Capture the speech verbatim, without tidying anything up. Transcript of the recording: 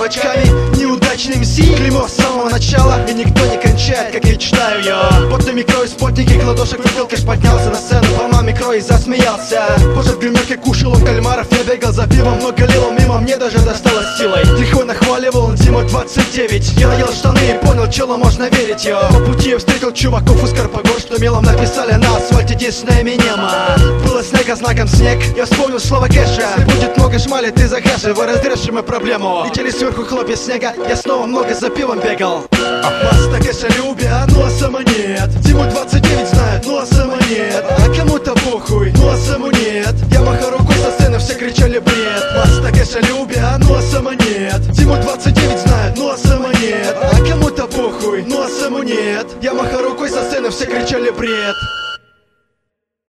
очками. Неудачный эм си, клеймо с самого начала, и никто не кончает, как я читаю ее. Потом микро и спутники, кладошек выпил, кэш поднялся на сцену, полна микро и засмеялся. Позже в гримерке кушал он кальмаров, я бегал за пивом, но галил мимо, мне даже досталось силой. Легко нахваливал он зимой двадцать девять. Я надел штаны и понял, челу можно верить, йо. По пути я встретил чуваков из Карпогор, что мелом написали на асфальте Диснея Минема. Было снега знаком снег, я вспомнил слова кэша. Если будет много шмали, ты закажи, вы разрешим мы проблему. Летели сверху хлопья снега, я снова много за пивом бегал. Масса кэша любят, ну а сама нет. Зиму двадцать девять знают, ну а сама нет. А кому-то похуй, ну а саму нет. Я махал рукой со сцены, все кричали бред. Масса кэша любят, ну а сама нет. Зиму двадцать девять знают, ну а сама нет. А кому-то похуй, ну а саму нет. Я махал рукой со сцены, все кричали бред.